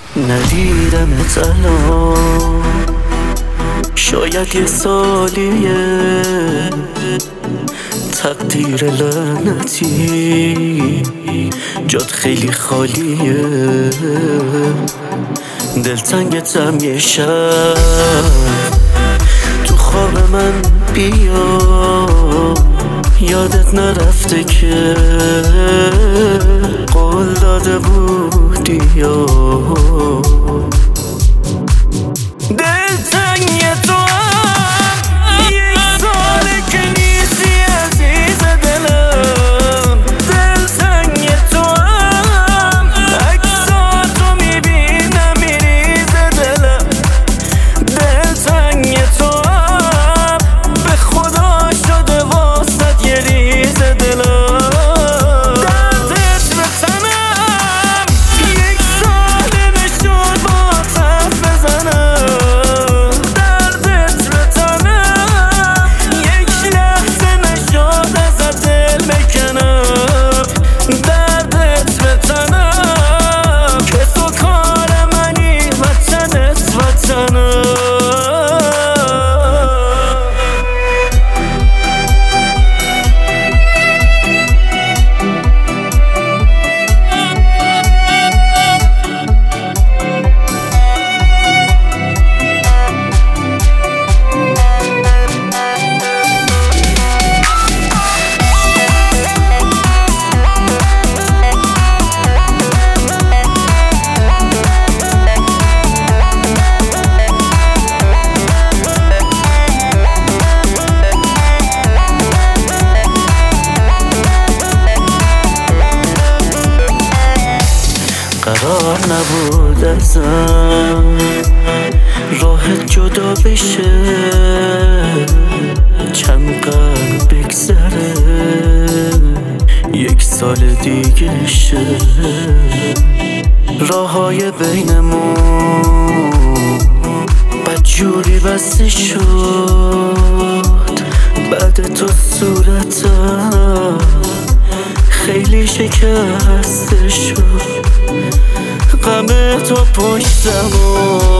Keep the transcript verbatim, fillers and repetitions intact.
ندیدمت الان، شاید یه سالیه، تقدیر لعنتی جات خیلی خالیه. دلتنگتم یه شب تو خواب من بیا، یادت نرفته که قول داده بودی یا دلتنگ تو هم یک ساله که نیستی عزیز دلم. دلتنگ تو هم عکساتو میبینم میریزه دلم. دلتنگ تو هم به خدا شده واسط یه ریزه دلم. قرار نبود ازم راحت جدا بشه، چند قرن بگذره یک سال دیگه شه. راههای بینمون بدجوری بسته شد، بعد تو صورتم خیلی شکسته شد. غم تو پشتم